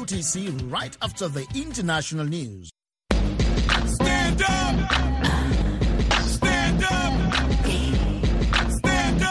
UTC right after the international news. Stand up! Stand up! Stand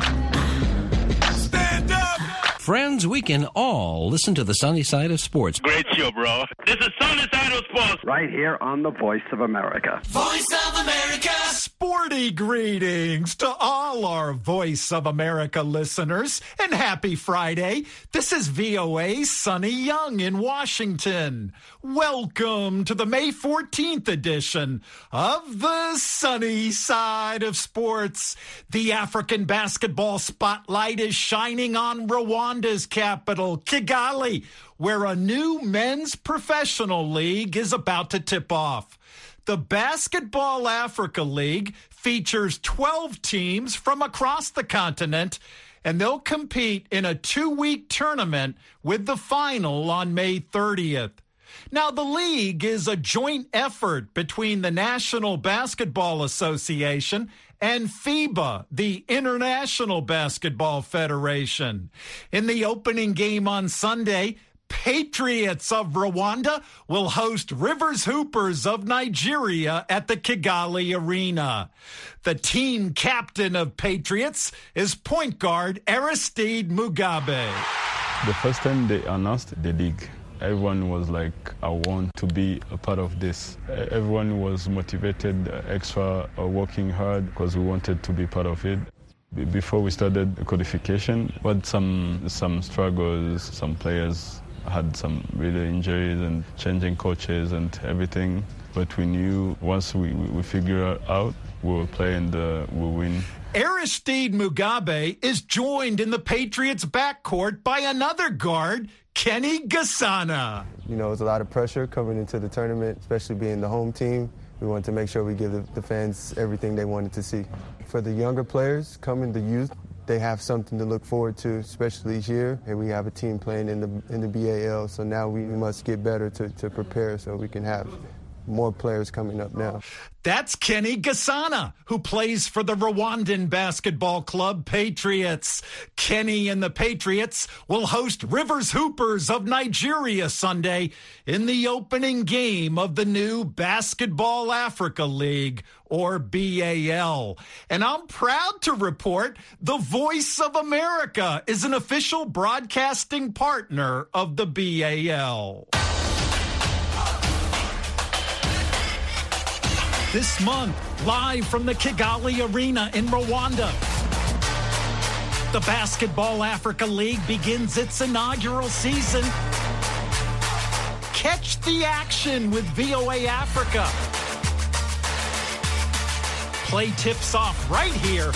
up! Stand up! Friends, we can all listen to the sunny side of sports. Great show, bro. This is Sunny Side of Sports. Right here on the Voice of America. Voice of America! Sporty greetings to all our Voice of America listeners, and happy Friday. This is VOA's Sonny Young in Washington. Welcome to the May 14th edition of the Sunny Side of Sports. The African basketball spotlight is shining on Rwanda's capital, Kigali, where a new men's professional league is about to tip off. The Basketball Africa League features 12 teams from across the continent, and they'll compete in a 2-week tournament with the final on May 30th. Now, the league is a joint effort between the National Basketball Association and FIBA, the International Basketball Federation. In the opening game on Sunday, Patriots of Rwanda will host Rivers Hoopers of Nigeria at the Kigali Arena. The team captain of Patriots is point guard Aristide Mugabe. The first time they announced the league, everyone was like, I want to be a part of this. Everyone was motivated, extra working hard because we wanted to be part of it. Before we started the codification, we had some struggles, some players had some really injuries and changing coaches and everything. But we knew once we figure it out, we will play and we'll win. Aristide Mugabe is joined in the Patriots' backcourt by another guard, Kenny Gasana. You know, it's a lot of pressure coming into the tournament, especially being the home team. We wanted to make sure we give the fans everything they wanted to see. For the younger players coming, the youth, they have something to look forward to, especially here. And we have a team playing in the BAL, so now we must get better to prepare so we can have more players coming up now. That's Kenny Gasana, who plays for the Rwandan basketball club Patriots. Kenny and the Patriots will host Rivers Hoopers of Nigeria Sunday in the opening game of the new Basketball Africa League, or BAL. And I'm proud to report the Voice of America is an official broadcasting partner of the BAL. This month, live from the Kigali Arena in Rwanda, the Basketball Africa League begins its inaugural season. Catch the action with VOA Africa. Play tips off right here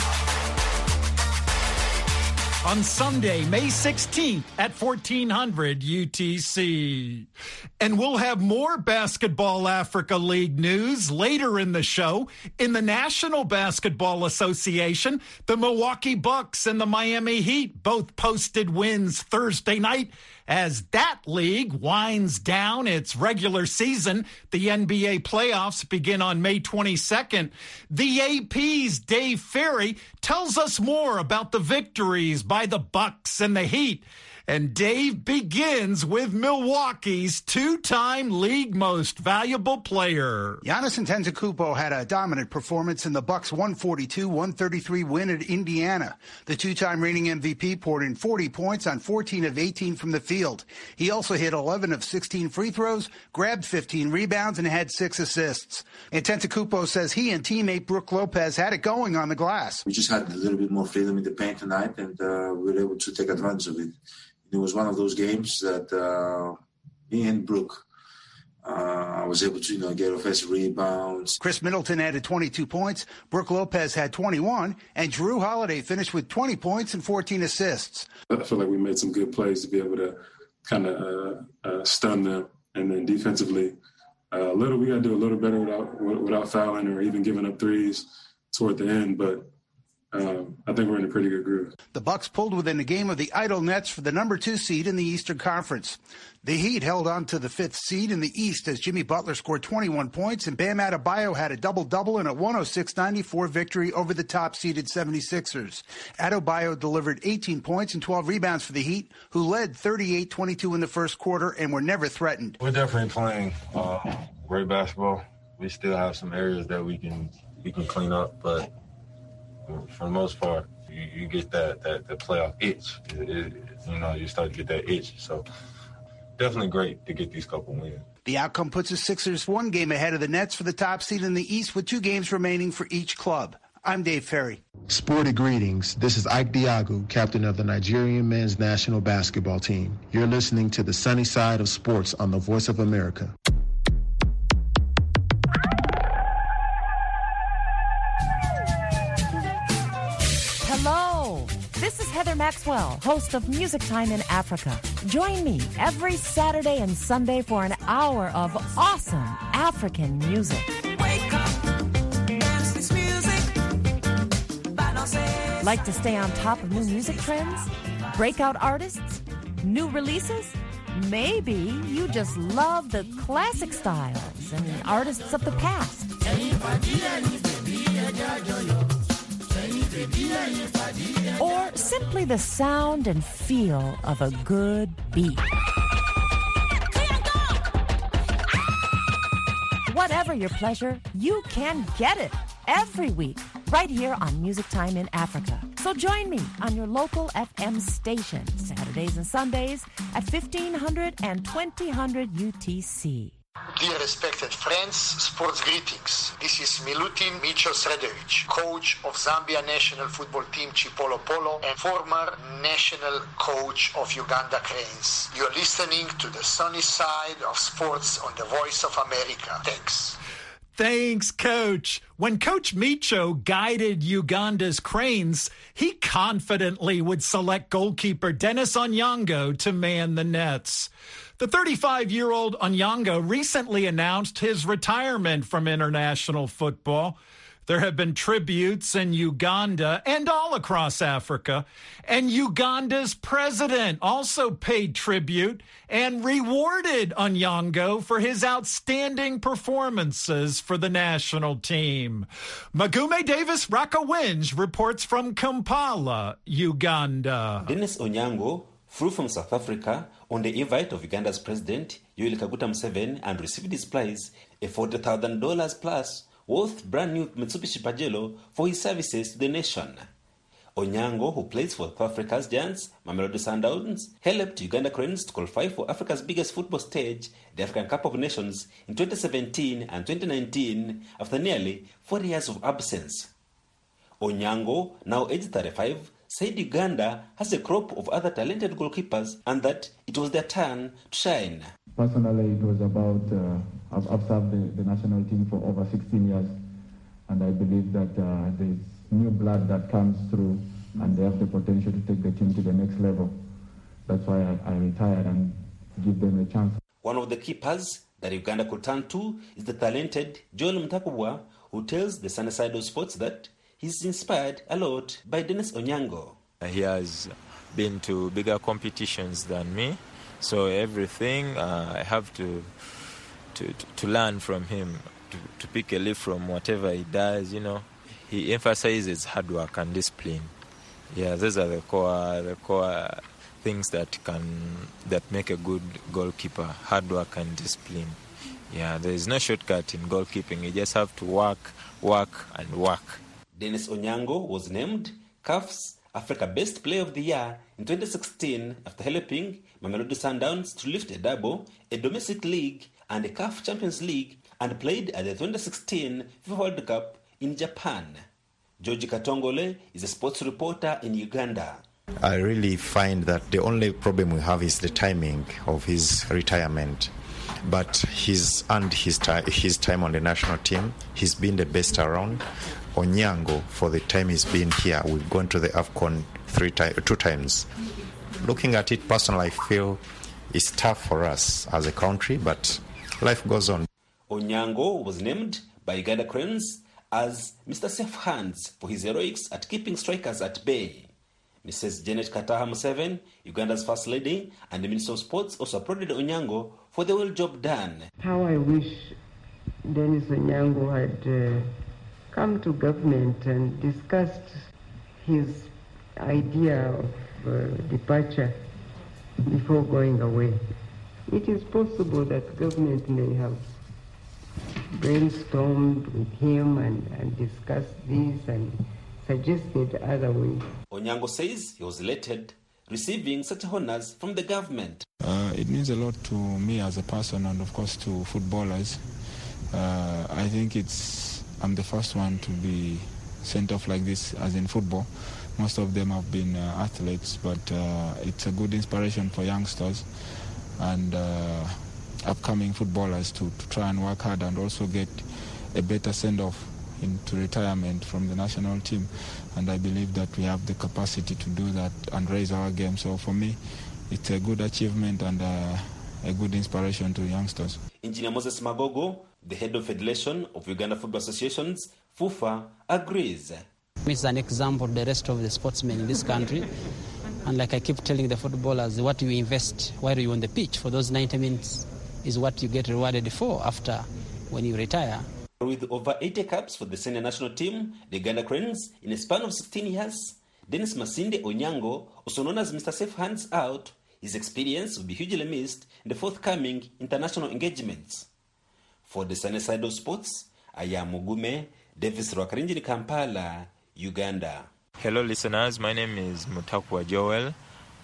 on Sunday, May 16th at 1400 UTC. And we'll have more Basketball Africa League news later in the show. In the National Basketball Association, the Milwaukee Bucks and the Miami Heat both posted wins Thursday night as that league winds down its regular season. The NBA playoffs begin on May 22nd. The AP's Dave Ferry tells us more about the victories by the Bucks and the Heat. And Dave begins with Milwaukee's two-time league most valuable player. Giannis Antetokounmpo had a dominant performance in the Bucks' 142-133 win at Indiana. The two-time reigning MVP poured in 40 points on 14 of 18 from the field. He also hit 11 of 16 free throws, grabbed 15 rebounds, and had 6 assists. Antetokounmpo says he and teammate Brook Lopez had it going on the glass. We just had a little bit more freedom in the paint tonight, and we were able to take advantage of it. It was one of those games that me and Brook, I was able to get offensive rebounds. Chris Middleton added 22 points, Brook Lopez had 21, and Drew Holiday finished with 20 points and 14 assists. I feel like we made some good plays to be able to kind of stun them. And then defensively, we got to do a little better without fouling or even giving up threes toward the end. But I think we're in a pretty good groove. The Bucks pulled within a game of the Idle Nets for the number 2 seed in the Eastern Conference. The Heat held on to the 5th seed in the East as Jimmy Butler scored 21 points and Bam Adebayo had a double-double in a 106-94 victory over the top-seeded 76ers. Adebayo delivered 18 points and 12 rebounds for the Heat, who led 38-22 in the first quarter and were never threatened. We're definitely playing great basketball. We still have some areas that we can clean up, but for the most part, you get that playoff itch. You start to get that itch. So definitely great to get these couple wins. The outcome puts the Sixers 1 game ahead of the Nets for the top seed in the East with 2 games remaining for each club. I'm Dave Ferry. Sporty greetings. This is Ike Diagu, captain of the Nigerian men's national basketball team. You're listening to the Sunny Side of Sports on the Voice of America. Hello, this is Heather Maxwell, host of Music Time in Africa. Join me every Saturday and Sunday for an hour of awesome African music. Wake up, dance this music. Like to stay on top of new music trends? Breakout artists? New releases? Maybe you just love the classic styles and artists of the past. Or simply the sound and feel of a good beat. Whatever your pleasure, you can get it every week right here on Music Time in Africa. So join me on your local FM station, Saturdays and Sundays at 1500 and 2000 UTC. Dear respected friends, sports greetings. This is Milutin Micho Sredovic, coach of Zambia national football team Chipolo Polo and former national coach of Uganda Cranes. You're listening to the Sunny Side of Sports on the Voice of America. Thanks. Thanks, Coach. When Coach Micho guided Uganda's Cranes, he confidently would select goalkeeper Dennis Onyango to man the nets. The 35-year-old Onyango recently announced his retirement from international football. There have been tributes in Uganda and all across Africa, and Uganda's president also paid tribute and rewarded Onyango for his outstanding performances for the national team. Magume Davis Rakawinj reports from Kampala, Uganda. Dennis Onyango flew from South Africa on the invite of Uganda's president, Yoweri Kaguta Museveni, and received his prize, a $40,000 plus worth brand new Mitsubishi Pajero, for his services to the nation. Onyango, who plays for South Africa's Giants, Mamelodi Sundowns, helped Uganda Cranes to qualify for Africa's biggest football stage, the African Cup of Nations, in 2017 and 2019 after nearly 40 years of absence. Onyango, now aged 35, said Uganda has a crop of other talented goalkeepers and that it was their turn to shine. Personally, it was about, I've served the national team for over 16 years, and I believe that there's new blood that comes through, and they have the potential to take the team to the next level. That's why I retired and give them a chance. One of the keepers that Uganda could turn to is the talented Joel Mtakubwa, who tells the Sunny Side of Sports that he's inspired a lot by Dennis Onyango. He has been to bigger competitions than me, so everything I have to learn from him, to pick a leaf from whatever he does. He emphasizes hard work and discipline. Yeah, those are the core things that make a good goalkeeper: hard work and discipline. Yeah, there is no shortcut in goalkeeping. You just have to work, and work. Dennis Onyango was named CAF's Africa Best Player of the Year in 2016 after helping Mamelodi Sundowns to lift a double, a domestic league and a CAF Champions League, and played at the 2016 FIFA World Cup in Japan. George Katongole is a sports reporter in Uganda. I really find that the only problem we have is the timing of his retirement. But he's earned his time on the national team. He's been the best around. Onyango, for the time he's been here, we've gone to the AFCON 2 times. Looking at it personally, I feel it's tough for us as a country, but life goes on. Onyango was named by Uganda Cranes as Mr. Safe Hands for his heroics at keeping strikers at bay. Mrs. Janet Kataha Museveni, Uganda's first lady, and the Minister of Sports also applauded Onyango for the well job done. How I wish Dennis Onyango had come to government and discussed his idea of departure before going away. It is possible that government may have brainstormed with him and discussed this and suggested other ways. Onyango says he was elated receiving such honors from the government. It means a lot to me as a person and of course to footballers. I think I'm the first one to be sent off like this as in football. Most of them have been athletes, but it's a good inspiration for youngsters and upcoming footballers to try and work hard and also get a better send-off into retirement from the national team. And I believe that we have the capacity to do that and raise our game. So for me, it's a good achievement and a good inspiration to youngsters. Engineer Moses Magogo, the head of Federation of Uganda Football Associations, FUFA, agrees. It's an example of the rest of the sportsmen in this country. And like I keep telling the footballers, what you invest while you're on the pitch for those 90 minutes is what you get rewarded for after when you retire. With over 80 caps for the senior national team, the Uganda Cranes, in a span of 16 years, Dennis Masinde Onyango, also known as Mr. Safe Hands Out, his experience will be hugely missed in the forthcoming international engagements. For the sunny side of sports, I am Mugume Davis Rwakarinjini, Kampala, Uganda. Hello listeners, my name is Mutakwa Joel,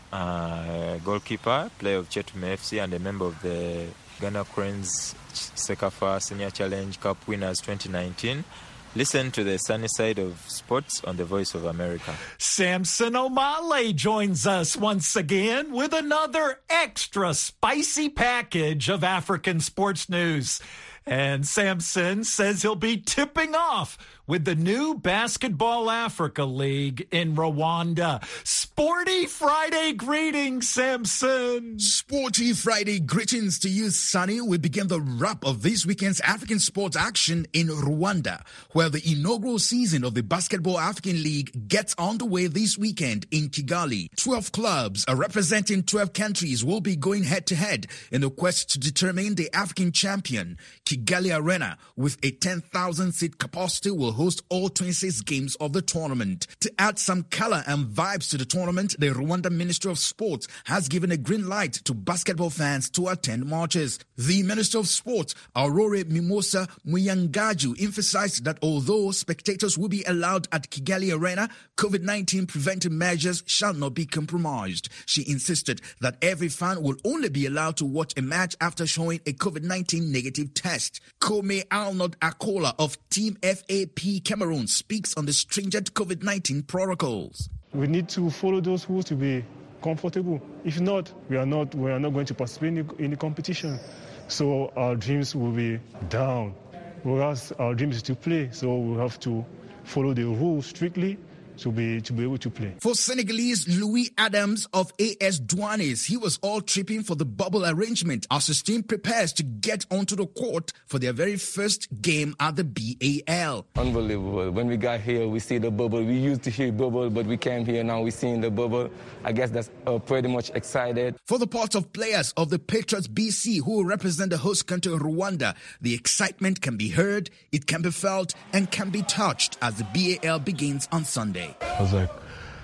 goalkeeper, player of Chetume FC and a member of the Uganda Cranes Sekafa Senior Challenge Cup Winners 2019. Listen to the sunny side of sports on the Voice of America. Samson Omale joins us once again with another extra spicy package of African sports news. And Samson says he'll be tipping off with the new Basketball Africa League in Rwanda. Sporty Friday greetings, Samson. Sporty Friday greetings to you, Sonny. We begin the wrap of this weekend's African sports action in Rwanda, where the inaugural season of the Basketball African League gets underway this weekend in Kigali. 12 clubs representing 12 countries will be going head-to-head in the quest to determine the African champion. Kigali Arena, with a 10,000-seat capacity, will host all 26 games of the tournament. To add some color and vibes to the tournament, the Rwanda Ministry of Sports has given a green light to basketball fans to attend matches. The Minister of Sports, Aurore Mimosa Muyangaju, emphasized that although spectators will be allowed at Kigali Arena, COVID-19 preventive measures shall not be compromised. She insisted that every fan will only be allowed to watch a match after showing a COVID-19 negative test. Kome Arnold Akola of Team FAP Cameroon speaks on the stringent COVID-19 protocols. We need to follow those rules to be comfortable. If not, we are not going to participate in the competition. So our dreams will be down. Whereas our dream is to play, so we have to follow the rules strictly to be able to play. For Senegalese Louis Adams of AS Douanes, he was all tripping for the bubble arrangement as his team prepares to get onto the court for their very first game at the BAL. Unbelievable. When we got here, we see the bubble. We used to hear bubble, but we came here now, we're seeing the bubble. I guess that's pretty much excited. For the part of players of the Patriots BC who represent the host country Rwanda, the excitement can be heard, it can be felt, and can be touched as the BAL begins on Sunday. I was like,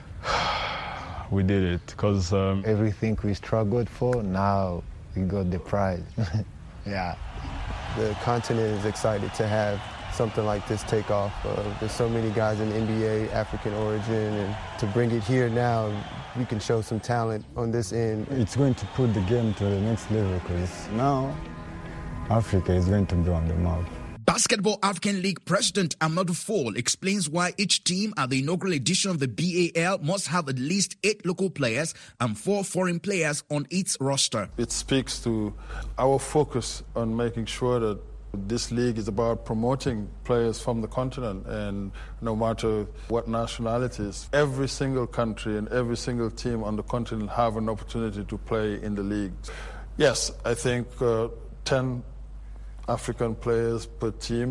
we did it, because everything we struggled for, now we got the prize. Yeah. The continent is excited to have something like this take off. There's so many guys in the NBA, African origin, and to bring it here now, we can show some talent on this end. It's going to put the game to the next level, because now Africa is going to be on the map. Basketball African League President Amadou Fall explains why each team at the inaugural edition of the BAL must have at least 8 local players and 4 foreign players on its roster. It speaks to our focus on making sure that this league is about promoting players from the continent, and no matter what nationalities, every single country and every single team on the continent have an opportunity to play in the league. Yes, I think 10 African players per team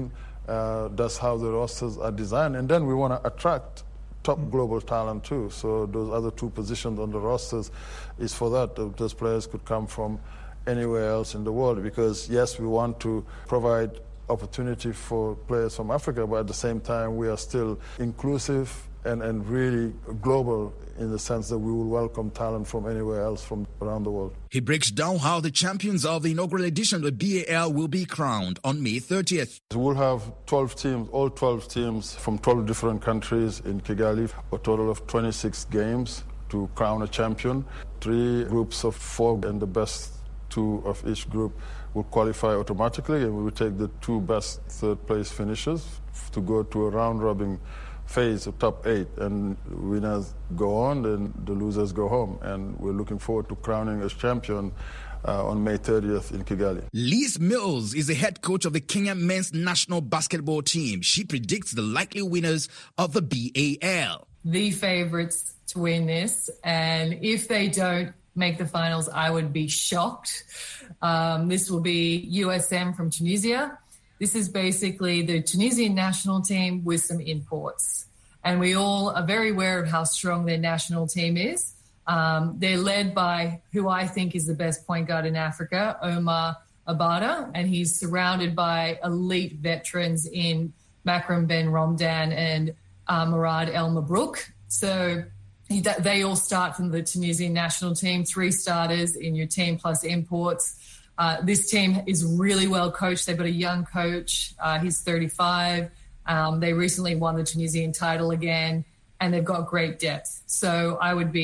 That's how the rosters are designed. And then we want to attract top global talent too. So those other two positions on the rosters is for that. Those players could come from anywhere else in the world, because yes, we want to provide opportunity for players from Africa, but at the same time we are still inclusive and really global in the sense that we will welcome talent from anywhere else from around the world. He breaks down how the champions of the inaugural edition of the BAL will be crowned on May 30th. We'll have 12 teams, all 12 teams from 12 different countries in Kigali, a total of 26 games to crown a champion. 3 groups of 4, and the best 2 of each group will qualify automatically, and we will take the 2 best third-place finishers to go to a round-robin phase of top 8, and winners go on and the losers go home, and we're looking forward to crowning as champion on May 30th in Kigali. Liz Mills is the head coach of the Kenya men's national basketball team. She predicts the likely winners of the BAL. The favorites to win this, and if they don't make the finals, I would be shocked. This will be USM from Tunisia. This is basically the Tunisian national team with some imports. And we all are very aware of how strong their national team is. They're led by who I think is the best point guard in Africa, Omar Abada, and he's surrounded by elite veterans in Makram Ben Romdan and Murad El Mabrouk. So they all start from the Tunisian national team, 3 starters in your team plus imports. This team is really well coached. They've got a young coach. He's 35. They recently won the Tunisian title again, and they've got great depth. So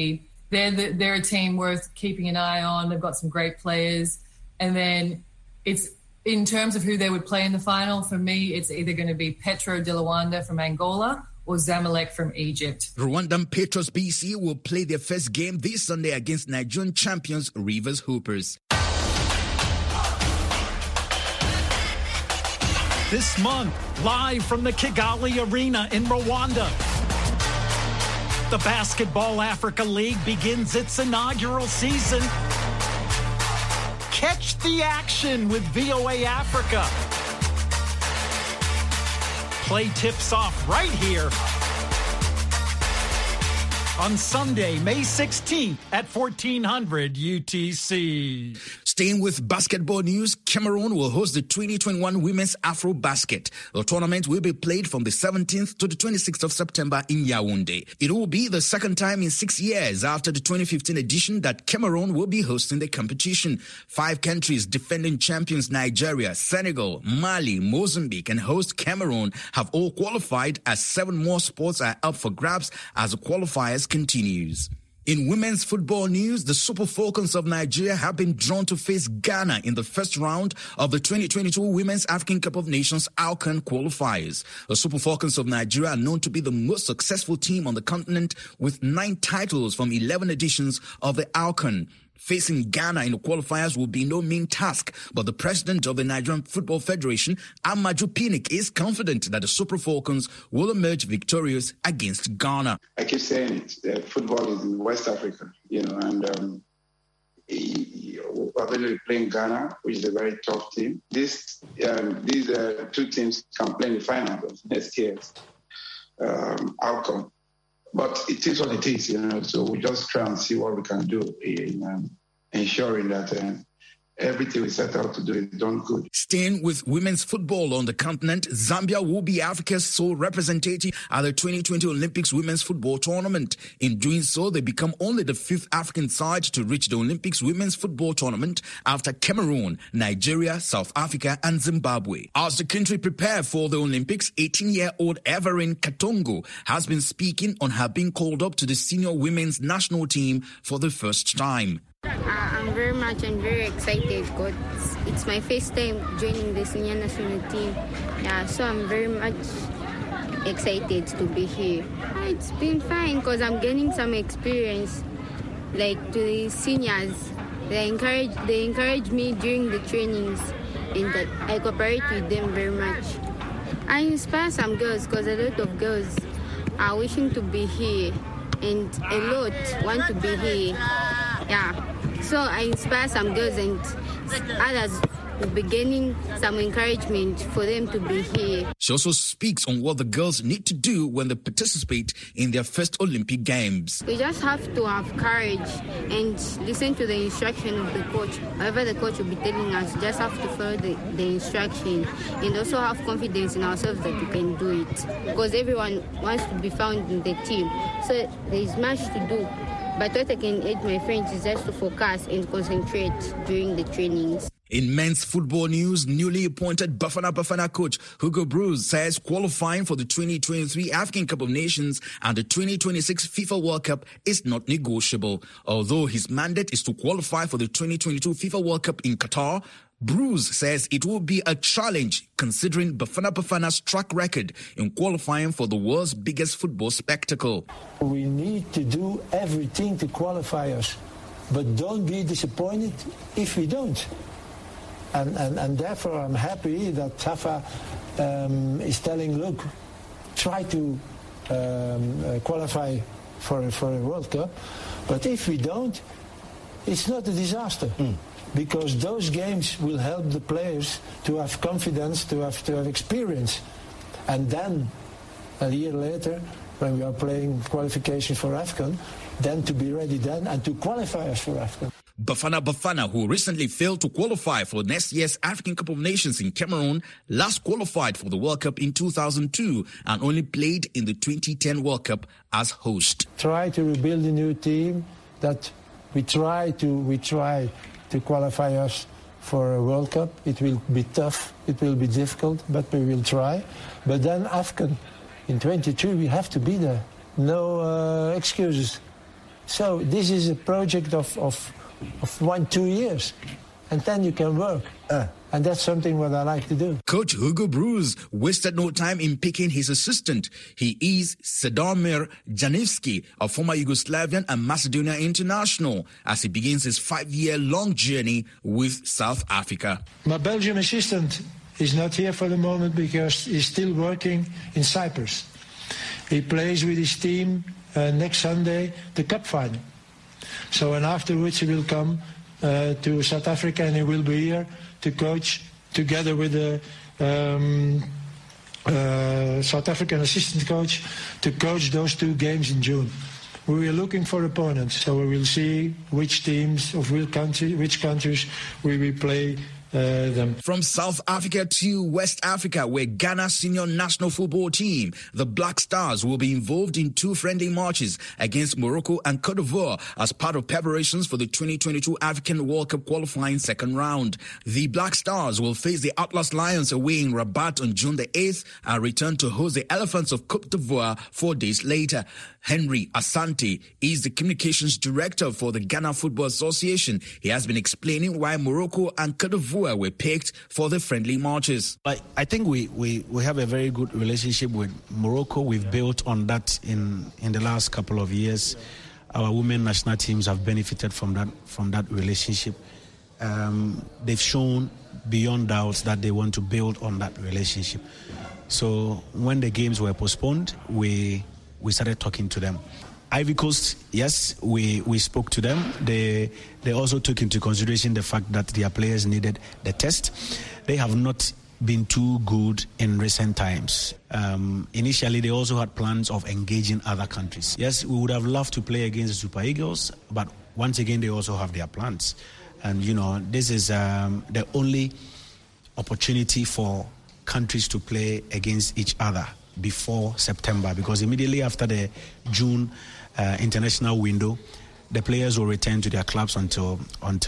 they're a team worth keeping an eye on. They've got some great players. And then it's in terms of who they would play in the final, for me, it's either going to be Petro de Luanda from Angola or Zamalek from Egypt. Rwandan Petros BC will play their first game this Sunday against Nigerian champions Rivers Hoopers. This month, live from the Kigali Arena in Rwanda, the Basketball Africa League begins its inaugural season. Catch the action with VOA Africa. Play tips off right here on Sunday, May 16th at 1400 UTC. Staying with basketball news, Cameroon will host the 2021 Women's Afro Basket. The tournament will be played from the 17th to the 26th of September in Yaoundé. It will be the second time in 6 years after the 2015 edition that Cameroon will be hosting the competition. 5 countries defending champions Nigeria, Senegal, Mali, Mozambique, and host Cameroon have all qualified, as 7 more spots are up for grabs as the qualifiers continues. In women's football news, the Super Falcons of Nigeria have been drawn to face Ghana in the first round of the 2022 Women's African Cup of Nations AFCON qualifiers. The Super Falcons of Nigeria are known to be the most successful team on the continent, with 9 titles from 11 editions of the AFCON. Facing Ghana in the qualifiers will be no mean task, but the president of the Nigerian Football Federation, Amaju Pinnick, is confident that the Super Falcons will emerge victorious against Ghana. I keep saying it, football is in West Africa, and we're going to be playing Ghana, which is a very tough team. These 2 teams can play in the final of next year's outcome. But it is what it is, so we just try and see what we can do in ensuring that everything we set out to do is done good. Staying with women's football on the continent, Zambia will be Africa's sole representative at the 2020 Olympics Women's Football Tournament. In doing so, they become only the 5th African side to reach the Olympics Women's Football Tournament after Cameroon, Nigeria, South Africa, and Zimbabwe. As the country prepare for the Olympics, 18-year-old Everine Katongo has been speaking on her being called up to the senior women's national team for the first time. I'm very excited because it's my first time joining the senior national team. So I'm very much excited to be here. It's been fine because I'm gaining some experience. Like to the seniors, they encourage me during the trainings, and I cooperate with them very much. I inspire some girls because a lot of girls are wishing to be here, and a lot want to be here. So I inspire some girls, and others we'll be gaining some encouragement for them to be here. She also speaks on what the girls need to do when they participate in their first Olympic Games. We just have to have courage and listen to the instruction of the coach. Whatever the coach will be telling us, just have to follow the instruction and also have confidence in ourselves that we can do it. Because everyone wants to be found in the team. So there is much to do. But what I can aid my friends is just to focus and concentrate during the trainings. In men's football news, newly appointed Bafana coach Hugo Broos says qualifying for the 2023 African Cup of Nations and the 2026 FIFA World Cup is not negotiable. Although his mandate is to qualify for the 2022 FIFA World Cup in Qatar, Broos says it will be a challenge considering Bafana's track record in qualifying for the world's biggest football spectacle. We need to do everything to qualify us, but don't be disappointed if we don't. And therefore I'm happy that SAFA is telling, look, try to qualify for a World Cup, but if we don't, it's not a disaster. Because those games will help the players to have confidence, to have experience. And then, a year later, when we are playing qualification for AFCON, then to be ready then and to qualify us for AFCON. Bafana, who recently failed to qualify for next year's African Cup of Nations in Cameroon, last qualified for the World Cup in 2002 and only played in the 2010 World Cup as host. Try to rebuild a new team that we try to qualify us for a World Cup. It will be tough, it will be difficult, but we will try. But then AFCON in 22, we have to be there. No excuses. So this is a project of 1-2 years, and then you can work. And that's something what I like to do. Coach Hugo Broos wasted no time in picking his assistant. He is Sedomir Janivski, a former Yugoslavian and Macedonia international, as he begins his 5-year-long journey with South Africa. My Belgian assistant is not here for the moment because he's still working in Cyprus. He plays with his team next Sunday, the Cup final. So, and afterwards he will come to South Africa and he will be here to coach together with the South African assistant coach to coach those 2 games in June. We are looking for opponents, so we will see which teams of which countries we will play them. From South Africa to West Africa, where Ghana's senior national football team, the Black Stars, will be involved in 2 friendly matches against Morocco and Cote d'Ivoire as part of preparations for the 2022 African World Cup qualifying second round. The Black Stars will face the Atlas Lions away in Rabat on June the 8th and return to host the Elephants of Cote d'Ivoire 4 days later. Henry Asante is the communications director for the Ghana Football Association. He has been explaining why Morocco and Cote d'Ivoire were picked for the friendly matches. I think we have a very good relationship with Morocco. We've built on that in the last couple of years. Our women national teams have benefited from that relationship. They've shown beyond doubts that they want to build on that relationship. So when the games were postponed, we started talking to them. Ivory Coast, yes, we spoke to them. They also took into consideration the fact that their players needed the test. They have not been too good in recent times. Initially, they also had plans of engaging other countries. Yes, we would have loved to play against the Super Eagles, but once again, they also have their plans. And, this is the only opportunity for countries to play against each other before September, because immediately after the June international window, the players will return to their clubs until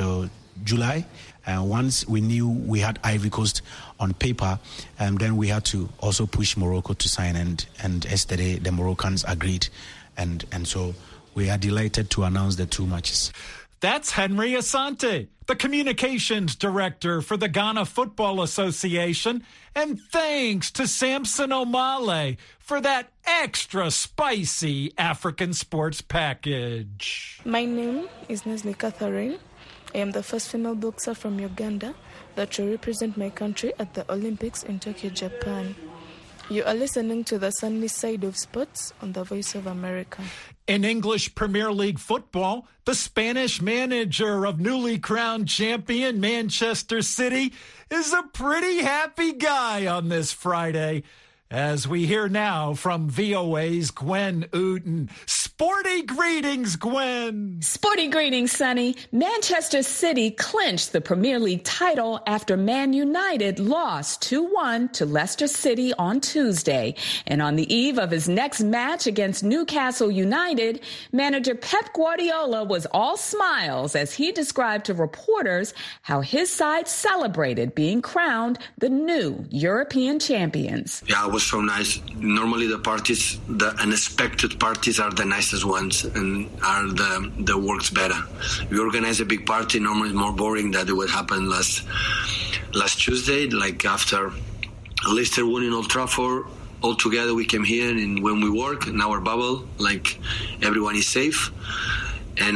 July. Once we knew we had Ivory Coast on paper, then we had to also push Morocco to sign, and yesterday the Moroccans agreed, and so we are delighted to announce the 2 matches. That's Henry Asante, the communications director for the Ghana Football Association. And thanks to Samson Omale for that extra spicy African sports package. My name is Nesli Catherine. I am the first female boxer from Uganda that will represent my country at the Olympics in Tokyo, Japan. You are listening to the sunny side of sports on the Voice of America. In English Premier League football, the Spanish manager of newly crowned champion Manchester City is a pretty happy guy on this Friday. As we hear now from VOA's Gwen Uden. Sporty greetings, Gwen. Sporty greetings, Sonny. Manchester City clinched the Premier League title after Man United lost 2-1 to Leicester City on Tuesday. And on the eve of his next match against Newcastle United, manager Pep Guardiola was all smiles as he described to reporters how his side celebrated being crowned the new European champions. Yeah, it was so nice. Normally the parties, the unexpected parties are the nicest ones and are the works better. We organize a big party, normally it's more boring than it would happen last Tuesday, like after Leicester won in Old Trafford. All together we came here and when we work in our bubble, like everyone is safe. And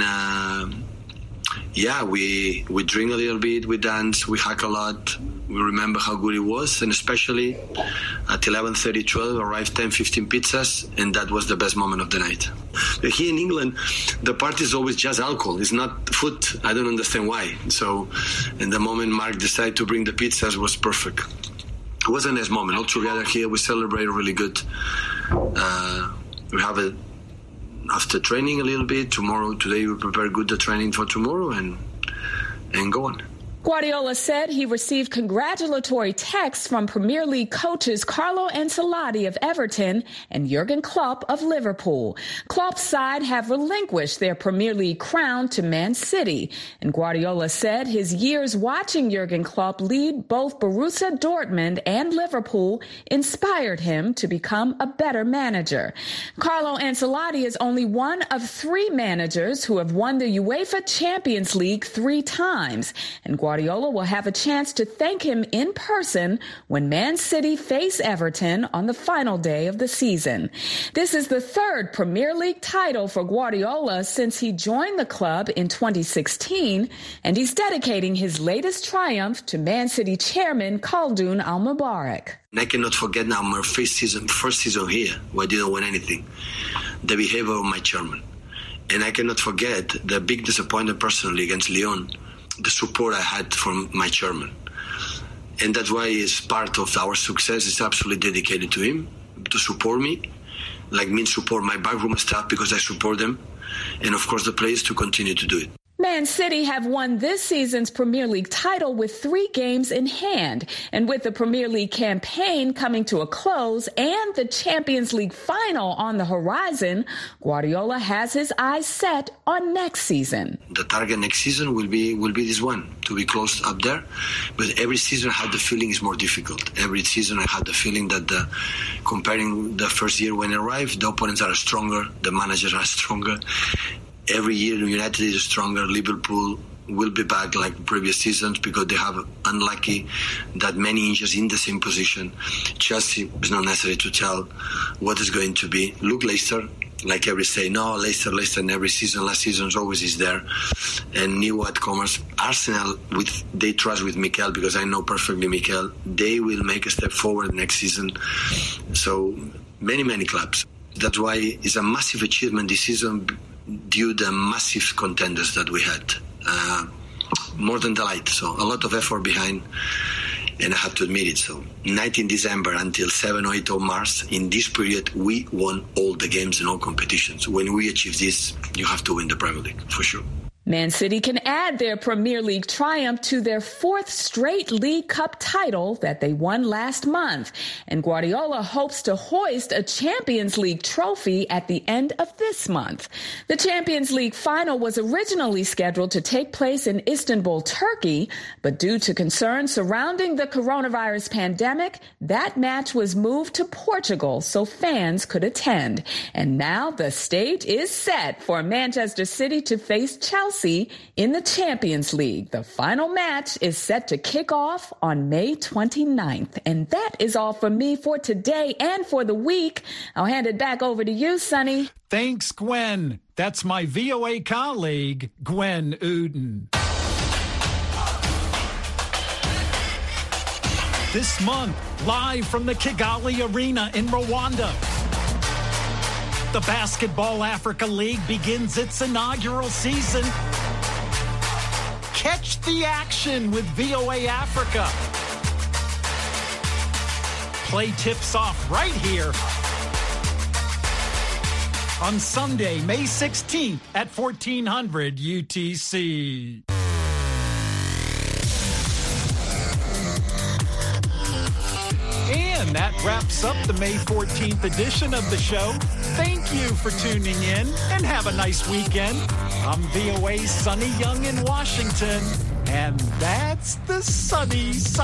we drink a little bit, we dance, we hack a lot. We remember how good it was, and especially at 11:30, 12, arrived 10, 15 pizzas, and that was the best moment of the night. Here in England, the party is always just alcohol. It's not food. I don't understand why. So, in the moment Mark decided to bring the pizzas was perfect. It was a nice moment. All together here, we celebrated really good. We have it after training a little bit. Today we prepare good the training for tomorrow and go on. Guardiola said he received congratulatory texts from Premier League coaches Carlo Ancelotti of Everton and Jurgen Klopp of Liverpool. Klopp's side have relinquished their Premier League crown to Man City, and Guardiola said his years watching Jurgen Klopp lead both Borussia Dortmund and Liverpool inspired him to become a better manager. Carlo Ancelotti is only one of 3 managers who have won the UEFA Champions League 3 times, and Guardiola will have a chance to thank him in person when Man City face Everton on the final day of the season. This is the 3rd Premier League title for Guardiola since he joined the club in 2016, and he's dedicating his latest triumph to Man City chairman Khaldoon Al-Mubarak. And I cannot forget now my first season here, where I didn't win anything, the behavior of my chairman. And I cannot forget the big disappointment personally against Lyon, the support I had from my chairman. And that's why it's part of our success is absolutely dedicated to him, to support me, like me support my backroom staff because I support them, and of course the players to continue to do it. Man City have won this season's Premier League title with 3 games in hand. And with the Premier League campaign coming to a close and the Champions League final on the horizon, Guardiola has his eyes set on next season. The target next season will be this one, to be close up there. But every season I had the feeling it's more difficult. Every season I had the feeling that comparing the first year when I arrived, the opponents are stronger, the managers are stronger. Every year United is stronger. Liverpool will be back like previous seasons because they have unlucky that many injuries in the same position. Chelsea is not necessary to tell what is going to be. Look, Leicester, like every say, no, Leicester, in every season, last season always is there. And new outcomers, Arsenal, they trust with Mikel because I know perfectly Mikel. They will make a step forward next season. So many clubs. That's why it's a massive achievement this season due to the massive contenders that we had. More than delight. So a lot of effort behind, and I have to admit it. So 19 December until 7 or 8 of March, in this period, we won all the games in all competitions. When we achieve this, you have to win the Premier League, for sure. Man City can add their Premier League triumph to their 4th straight League Cup title that they won last month. And Guardiola hopes to hoist a Champions League trophy at the end of this month. The Champions League final was originally scheduled to take place in Istanbul, Turkey, but due to concerns surrounding the coronavirus pandemic, that match was moved to Portugal so fans could attend. And now the stage is set for Manchester City to face Chelsea in the Champions League. The final match is set to kick off on May 29th. And that is all for me for today and for the week. I'll hand it back over to you, Sonny. Thanks, Gwen. That's my VOA colleague, Gwen Uden. this month, live from the Kigali Arena in Rwanda. The Basketball Africa League begins its inaugural season. Catch the action with VOA Africa. Play tips off right here on Sunday, May 16th at 1400 UTC. And that wraps up the May 14th edition of the show. Thank you for tuning in and have a nice weekend. I'm VOA's Sonny Young in Washington, and that's the sunny side.